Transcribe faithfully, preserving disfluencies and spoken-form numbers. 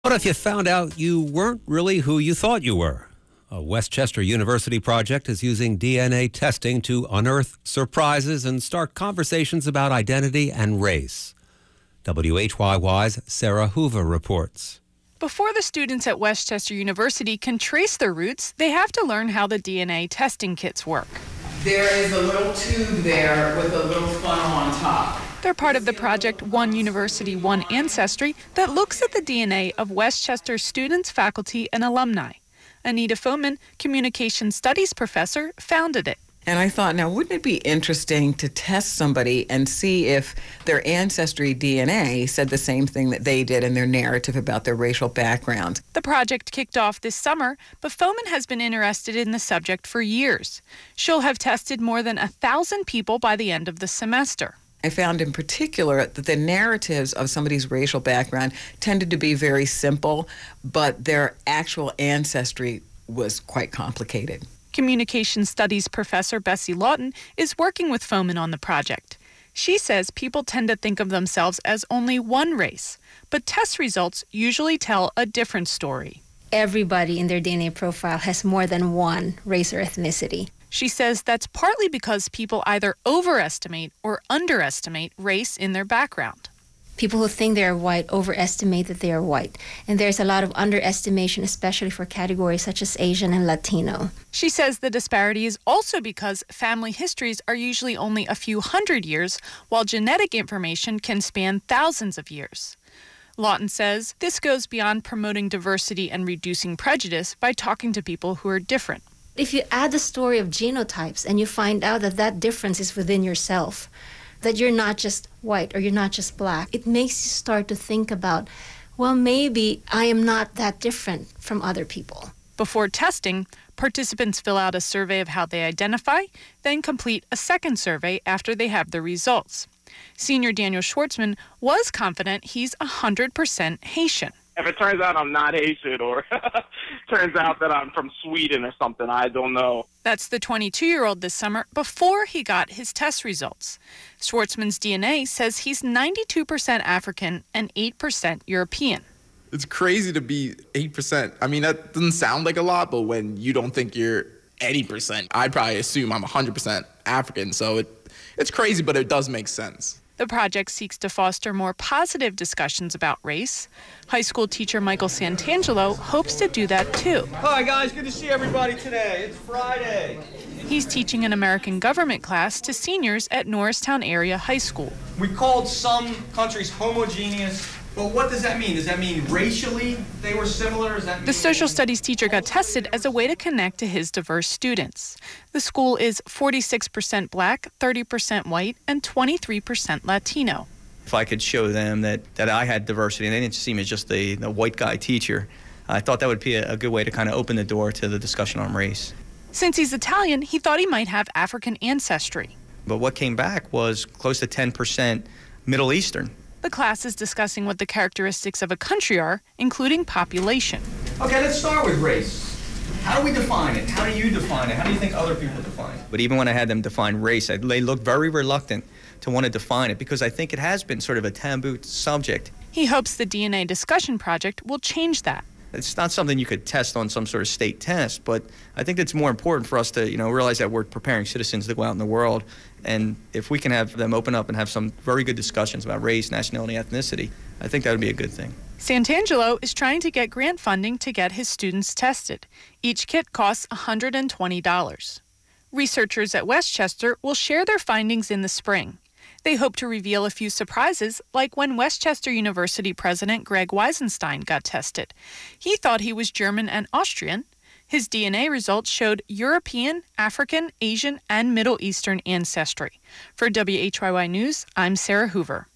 What if you found out you weren't really who you thought you were? A West Chester University project is using D N A testing to unearth surprises and start conversations about identity and race. W H Y Y's Sarah Hoover reports. Before the students at West Chester University can trace their roots, they have to learn how the D N A testing kits work. There is a little tube there with a little funnel on top. They're part of the project One University, One Ancestry that looks at the D N A of West Chester students, faculty, and alumni. Anita Foman, communication studies professor, founded it. And I thought, now, wouldn't it be interesting to test somebody and see if their ancestry D N A said the same thing that they did in their narrative about their racial background? The project kicked off this summer, but Foman has been interested in the subject for years. She'll have tested more than a thousand people by the end of the semester. I found in particular that the narratives of somebody's racial background tended to be very simple, but their actual ancestry was quite complicated. Communication studies professor Bessie Lawton is working with Foman on the project. She says people tend to think of themselves as only one race, but test results usually tell a different story. Everybody in their D N A profile has more than one race or ethnicity. She says that's partly because people either overestimate or underestimate race in their background. People who think they're white overestimate that they are white, and there's a lot of underestimation, especially for categories such as Asian and Latino. She says the disparity is also because family histories are usually only a few hundred years, while genetic information can span thousands of years. Lawton says this goes beyond promoting diversity and reducing prejudice by talking to people who are different. If you add the story of genotypes and you find out that that difference is within yourself, that you're not just white or you're not just black, it makes you start to think about, well, maybe I am not that different from other people. Before testing, participants fill out a survey of how they identify, then complete a second survey after they have the results. Senior Daniel Schwartzman was confident he's one hundred percent Haitian. If it turns out I'm not Haitian or turns out that I'm from Sweden or something, I don't know. That's the twenty-two-year-old this summer before he got his test results. Schwartzman's D N A says he's ninety-two percent African and eight percent European. It's crazy to be eight percent. I mean, that doesn't sound like a lot, but when you don't think you're eighty percent, I'd probably assume I'm one hundred percent African. So it, it's crazy, but it does make sense. The project seeks to foster more positive discussions about race. High school teacher Michael Santangelo hopes to do that too. Hi guys, good to see everybody today. It's Friday. He's teaching an American government class to seniors at Norristown Area High School. We called some countries homogeneous, but what does that mean? Does that mean racially they were similar? Does that mean the social studies teacher got tested as a way to connect to his diverse students. The school is forty-six percent black, thirty percent white, and twenty-three percent Latino. If I could show them that, that I had diversity and they didn't see me as just the, the white guy teacher, I thought that would be a, a good way to kind of open the door to the discussion on race. Since he's Italian, he thought he might have African ancestry. But what came back was close to ten percent Middle Eastern. The class is discussing what the characteristics of a country are, including population. Okay, let's start with race. How do we define it? How do you define it? How do you think other people define it? But even when I had them define race, I, they looked very reluctant to want to define it because I think it has been sort of a taboo subject. He hopes the D N A discussion project will change that. It's not something you could test on some sort of state test, but I think it's more important for us to, you know, realize that we're preparing citizens to go out in the world, and if we can have them open up and have some very good discussions about race, nationality, ethnicity, I think that would be a good thing. Santangelo is trying to get grant funding to get his students tested. Each kit costs one hundred twenty dollars. Researchers at West Chester will share their findings in the spring. They hope to reveal a few surprises, like when West Chester University President Greg Weisenstein got tested. He thought he was German and Austrian. His D N A results showed European, African, Asian, and Middle Eastern ancestry. For W H Y Y News, I'm Sarah Hoover.